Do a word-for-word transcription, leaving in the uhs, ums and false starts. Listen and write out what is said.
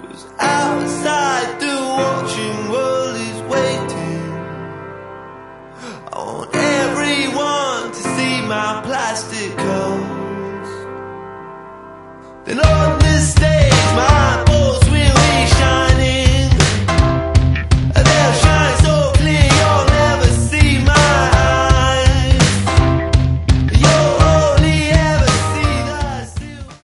'cause outside the watching world is waiting. I want everyone to see my plastic clothes, then understand